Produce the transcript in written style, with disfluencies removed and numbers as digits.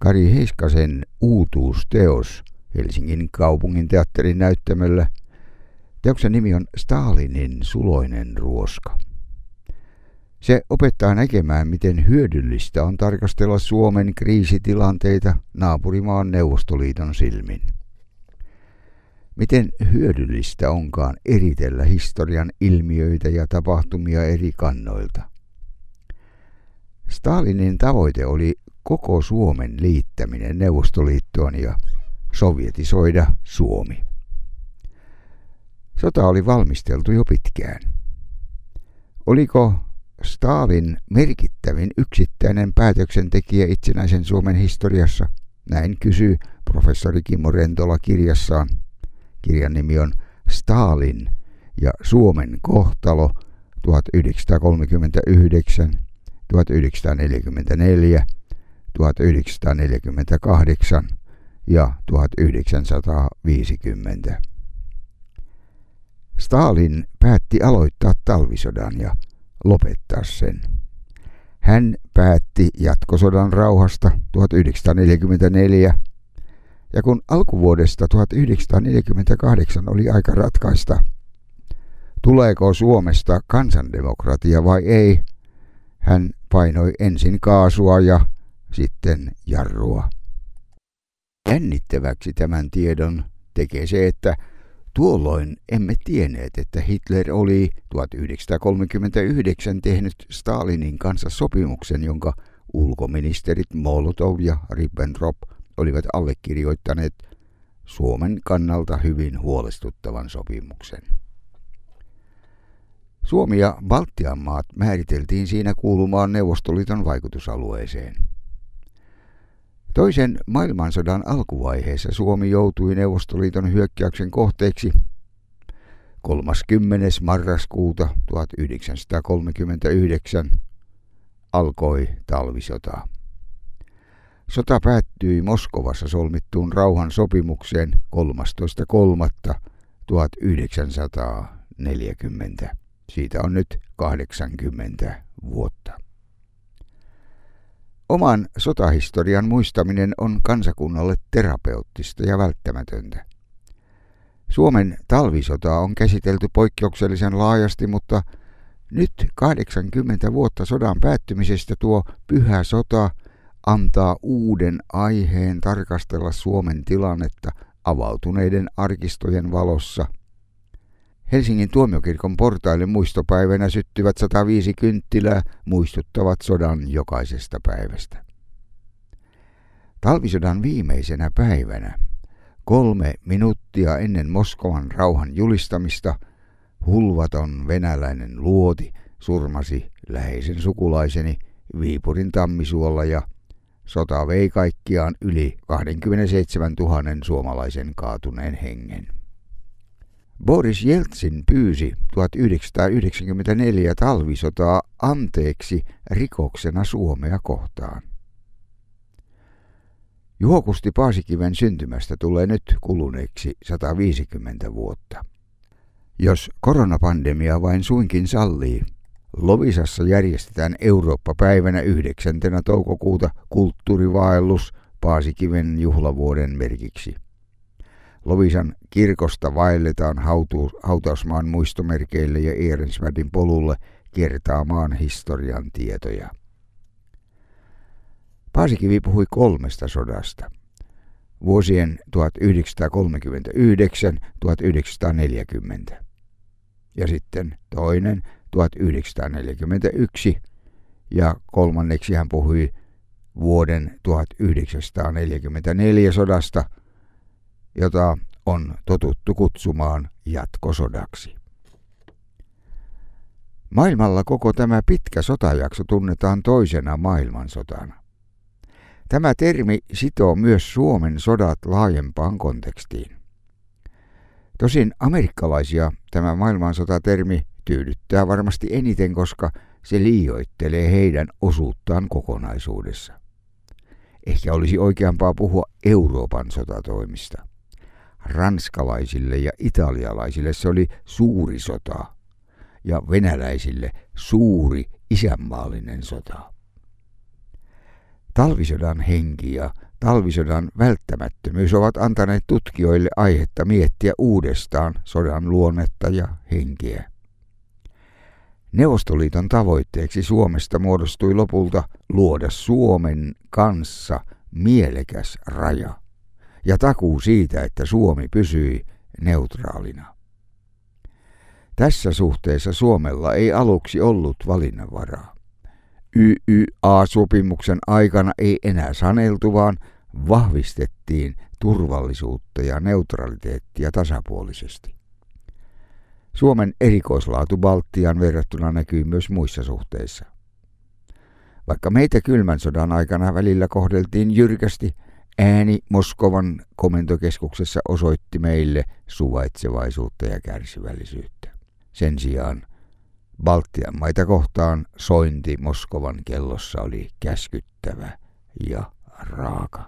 Kari Heiskasen uutuusteos Helsingin kaupungin teatterin näyttämöllä. Teoksen nimi on Stalinin suloinen ruoska. Se opettaa näkemään, miten hyödyllistä on tarkastella Suomen kriisitilanteita naapurimaan Neuvostoliiton silmin. Miten hyödyllistä onkaan eritellä historian ilmiöitä ja tapahtumia eri kannoilta. Stalinin tavoite oli koko Suomen liittäminen Neuvostoliittoon ja sovjetisoida Suomi. Sota oli valmisteltu jo pitkään. Oliko Stalin merkittävin yksittäinen päätöksentekijä itsenäisen Suomen historiassa? Näin kysyy professori Kimmo Rentola kirjassaan. Kirjan nimi on Stalin ja Suomen kohtalo 1939, 1944, 1948 ja 1950. Stalin päätti aloittaa talvisodan ja lopettaa sen. Hän päätti jatkosodan rauhasta 1944, ja kun alkuvuodesta 1948 oli aika ratkaista, tuleeko Suomesta kansandemokratia vai ei, hän painoi ensin kaasua ja sitten jarrua. Jännittäväksi tämän tiedon tekee se, että tuolloin emme tienneet, että Hitler oli 1939 tehnyt Stalinin kanssa sopimuksen, jonka ulkoministerit Molotov ja Ribbentrop olivat allekirjoittaneet Suomen kannalta hyvin huolestuttavan sopimuksen. Suomi ja Baltian maat määriteltiin siinä kuulumaan Neuvostoliiton vaikutusalueeseen. Toisen maailmansodan alkuvaiheessa Suomi joutui Neuvostoliiton hyökkäyksen kohteeksi. 30. marraskuuta 1939 alkoi talvisota. Sota päättyi Moskovassa solmittuun rauhan sopimukseen 13.3.1940. Siitä on nyt 80 vuotta. Oman sotahistorian muistaminen on kansakunnalle terapeuttista ja välttämätöntä. Suomen talvisotaa on käsitelty poikkeuksellisen laajasti, mutta nyt 80 vuotta sodan päättymisestä tuo pyhä sota antaa uuden aiheen tarkastella Suomen tilannetta avautuneiden arkistojen valossa. Helsingin tuomiokirkon portaille muistopäivänä syttyvät 105 kynttilää muistuttavat sodan jokaisesta päivästä. Talvisodan viimeisenä päivänä, 3 minuuttia ennen Moskovan rauhan julistamista, hulvaton venäläinen luoti surmasi läheisen sukulaiseni Viipurin Tammisuolla ja sota vei kaikkiaan yli 27 000 suomalaisen kaatuneen hengen. Boris Jeltsin pyysi 1994 talvisotaa anteeksi rikoksena Suomea kohtaan. Juho Kusti Paasikiven syntymästä tulee nyt kuluneeksi 150 vuotta. Jos koronapandemia vain suinkin sallii, Loviisassa järjestetään Eurooppa-päivänä 9. toukokuuta kulttuurivaellus Paasikiven juhlavuoden merkiksi. Loviisan kirkosta vaelletaan hautausmaan muistomerkeille ja Ehrensvärdin polulle kertaamaan historian tietoja. Paasikivi puhui 3 sodasta. Vuosien 1939–1940 ja sitten toinen 1941 ja kolmanneksi hän puhui vuoden 1944 sodasta, jota on totuttu kutsumaan jatkosodaksi. Maailmalla koko tämä pitkä sotajakso tunnetaan toisena maailmansotana. Tämä termi sitoo myös Suomen sodat laajempaan kontekstiin. Tosin amerikkalaisia tämä maailmansotatermi tyydyttää varmasti eniten, koska se liioittelee heidän osuuttaan kokonaisuudessa. Ehkä olisi oikeampaa puhua Euroopan sotatoimista. Ranskalaisille ja italialaisille se oli suuri sota ja venäläisille suuri isänmaallinen sota. Talvisodan henki ja talvisodan välttämättömyys ovat antaneet tutkijoille aihetta miettiä uudestaan sodan luonnetta ja henkeä. Neuvostoliiton tavoitteeksi Suomesta muodostui lopulta luoda Suomen kanssa mielekäs raja ja takuu siitä, että Suomi pysyi neutraalina. Tässä suhteessa Suomella ei aluksi ollut valinnanvaraa. YYA-sopimuksen aikana ei enää saneltu, vaan vahvistettiin turvallisuutta ja neutraliteettia tasapuolisesti. Suomen erikoislaatu Baltiaan verrattuna näkyy myös muissa suhteissa. Vaikka meitä kylmän sodan aikana välillä kohdeltiin jyrkästi, ääni Moskovan komentokeskuksessa osoitti meille suvaitsevaisuutta ja kärsivällisyyttä. Sen sijaan Baltian maita kohtaan sointi Moskovan kellossa oli käskyttävä ja raaka.